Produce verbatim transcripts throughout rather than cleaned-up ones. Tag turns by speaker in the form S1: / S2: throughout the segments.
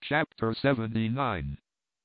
S1: Chapter seventy-nine.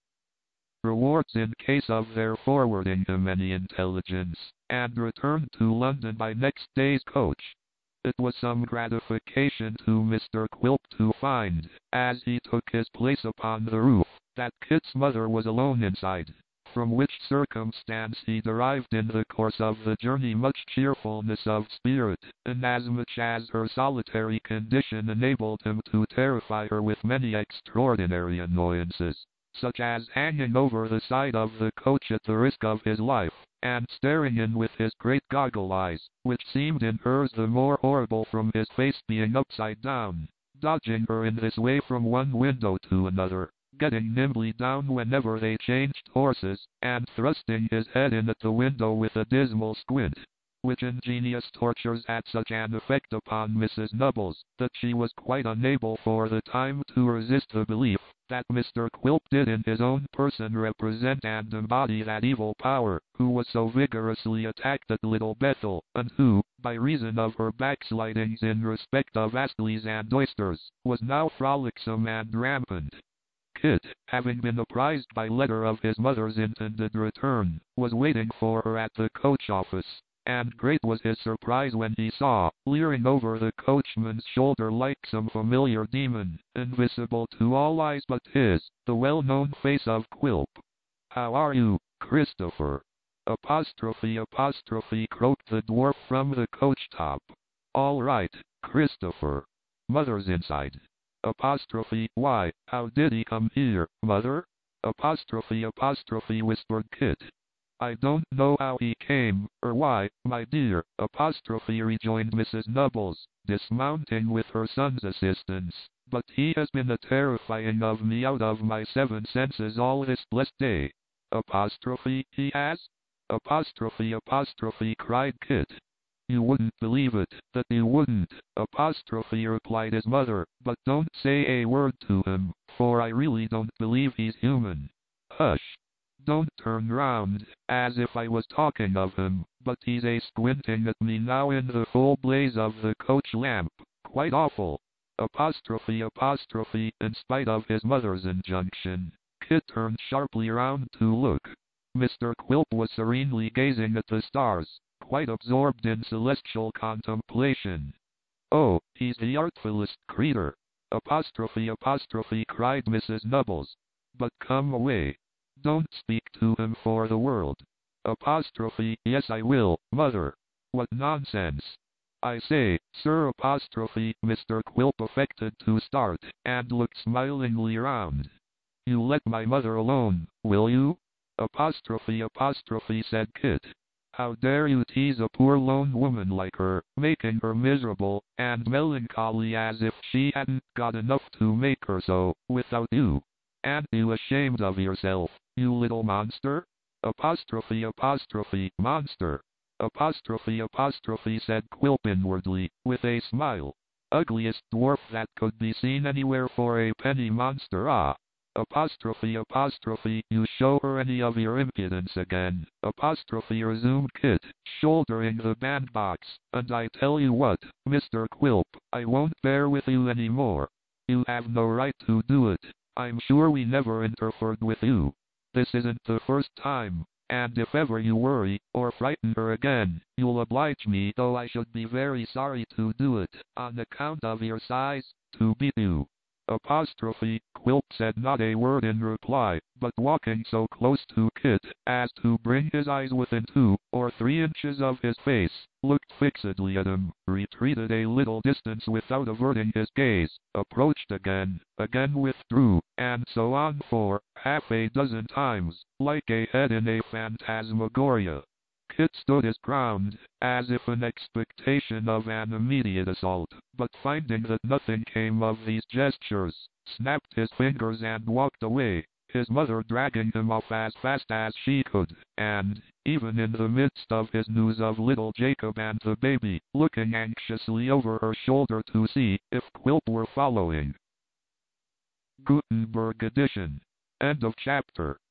S1: Rewards in case of their forwarding him any intelligence, and return to London by next day's coach. It was some gratification to Mister Quilp to find, as he took his place upon the roof, that Kit's mother was alone inside, from which circumstance he derived in the course of the journey much cheerfulness of spirit, inasmuch as her solitary condition enabled him to terrify her with many extraordinary annoyances, such as hanging over the side of the coach at the risk of his life, and staring in with his great goggle eyes, which seemed in hers the more horrible from his face being upside down, dodging her in this way from one window to another, getting nimbly down whenever they changed horses, and thrusting his head in at the window with a dismal squint, which ingenious tortures had such an effect upon Missus Nubbles, that she was quite unable for the time to resist the belief that Mister Quilp did in his own person represent and embody that evil power, who was so vigorously attacked at Little Bethel, and who, by reason of her backslidings in respect of Astley's and oysters, was now frolicsome and rampant. Kit, having been apprised by letter of his mother's intended return, was waiting for her at the coach office, and great was his surprise when he saw, leering over the coachman's shoulder like some familiar demon, invisible to all eyes but his, the well-known face of Quilp. "How are you, Christopher?" Apostrophe apostrophe croaked the dwarf from the coach-top. "All right, Christopher. Mother's inside." Apostrophe, "Why, how did he come here, Mother?" Apostrophe apostrophe whispered Kit. "I don't know how he came, or why, my dear," apostrophe rejoined Missus Nubbles, dismounting with her son's assistance, "but he has been a terrifying of me out of my seven senses all this blessed day." Apostrophe, "He has?" Apostrophe apostrophe cried Kit. "You wouldn't believe it, that you wouldn't," apostrophe replied his mother, "but don't say a word to him, for I really don't believe he's human. Hush! Don't turn round, as if I was talking of him, but he's a squinting at me now in the full blaze of the coach lamp, quite awful." Apostrophe apostrophe, in spite of his mother's injunction, Kit turned sharply round to look. Mister Quilp was serenely gazing at the stars, quite absorbed in celestial contemplation. "Oh, he's the artfullest creetur!" Apostrophe apostrophe cried Missus Nubbles. "But come away. Don't speak to him for the world." Apostrophe, "Yes I will, Mother." "What nonsense!" "I say, sir," apostrophe, Mister Quilp affected to start, and looked smilingly round. "You let my mother alone, will you?" Apostrophe apostrophe said Kit. "How dare you tease a poor lone woman like her, making her miserable and melancholy as if she hadn't got enough to make her so, without you? Aren't you ashamed of yourself, you little monster?" Apostrophe apostrophe, "Monster!" Apostrophe apostrophe said Quilp inwardly, with a smile. "Ugliest dwarf that could be seen anywhere for a penny, monster, ah!" Apostrophe apostrophe, "You show her any of your impudence again," apostrophe resumed Kit, shouldering the bandbox, "and I tell you what, Mister Quilp, I won't bear with you any more. You have no right to do it. I'm sure we never interfered with you. This isn't the first time, and if ever you worry, or frighten her again, you'll oblige me, though I should be very sorry to do it, on account of your size, to beat you." Apostrophe, Quilp said not a word in reply, but walking so close to Kit as to bring his eyes within two or three inches of his face, looked fixedly at him, retreated a little distance without averting his gaze, approached again, again withdrew, and so on for half a dozen times, like a head in a phantasmagoria. Kit stood his ground, as if in expectation of an immediate assault, but finding that nothing came of these gestures, snapped his fingers and walked away, his mother dragging him off as fast as she could, and, even in the midst of his news of little Jacob and the baby, looking anxiously over her shoulder to see if Quilp were following. Gutenberg edition. End of chapter.